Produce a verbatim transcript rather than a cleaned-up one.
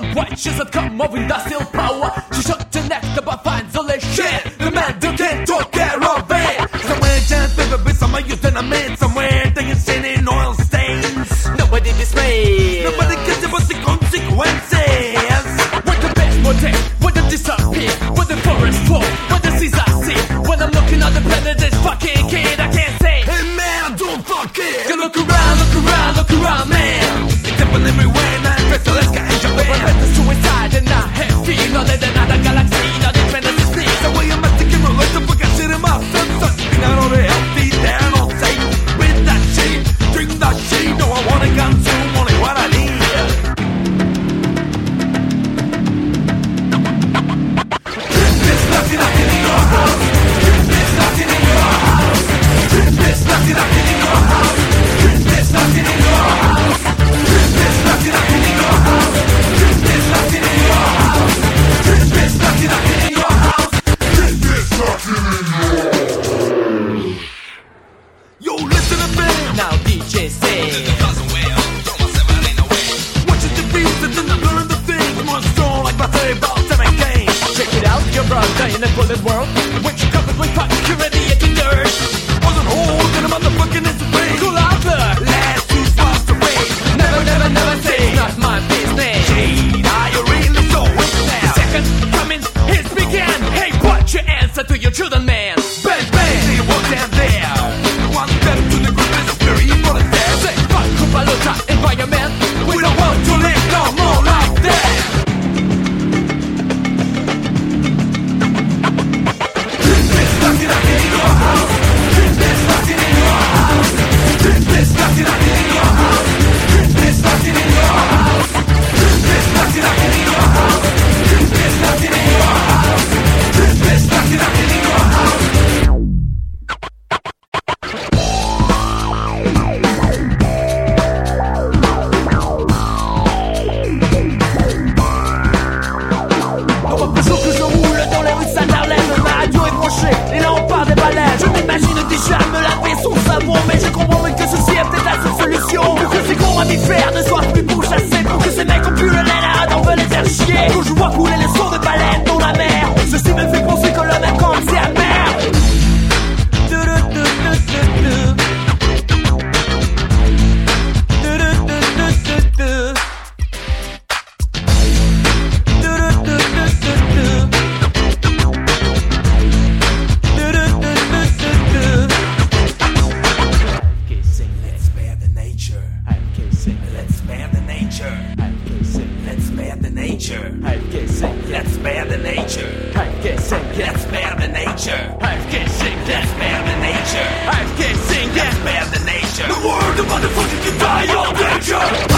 white shoes that come of industrial power. She shot the neck but finds all the shit. The man who can't take care of it. Somewhere chance baby be somewhere you turn a man. Somewhere they insane in oil stains. Nobody dismayed. Nobody cares about the consequences. When the bench motel, when the disappear, when the forest fall, when the seas are sea. When I'm looking at the planet, this fucking kid I can't say, hey man, don't fuck it. You look around, look around, look around, man. It's happening everywhere, now it's so let's get in Japan. We're the suicide and I have feel. No, there's another galaxy, no difference is free. So why am I taking a lot of fuck I shit in my senses? You're not all healthy, they're not safe. With that shit, drink that shit. No, I wanna consume only what I need. There's nothing I can in your house. There's nothing in your house. There's nothing I can in your house. There's nothing in your house. There's nothing I can in your house. There's nothing in your house. There's nothing I can in your house. There's nothing in your house. Yo, listen to me. Now D J say. Watching the beats and then I learn the things. More strong like battery balls and a game. Check it out, your brother in a bullet world. Which covered with fuck, you're radiating dirt. Wasn't holding a motherfucking insane. Cool out there. Last two spots to wait. Never, never, never say it's not my business. Shade, are you really so it now? Second coming, his began. Hey, what's your answer to your children, man? Bang, bang. See you walk down there. One step to the group is a very important step. Say, fuck, Kupaluta, environment. We don't want to live no more like that. There's nothing I can in your house. There's nothing in your house. There's nothing I can in your house. There's nothing in your house. There's nothing I can in your house. There's nothing in your house. There's nothing I can in your house. On voit toujours que je roule dans les rues de Saint-Harlem. Ma radio est branchée et là on part des baleines. Je m'imagine déjà me laver son savon, mais je comprends que ceci est peut-être la seule solution. Pour que ces gros mammifères ne soient plus pourchassés. Pour que ces mecs ont plus le laine d'en veulent les faire chier. Quand je vois couler les sons de baleines dans la mer, ceci me fait penser que l'homme est comme c'est amer. Let's spare the nature. Let's spare the nature. Let's spare the nature. Let's spare the nature. The world, the motherfucker can die of nature.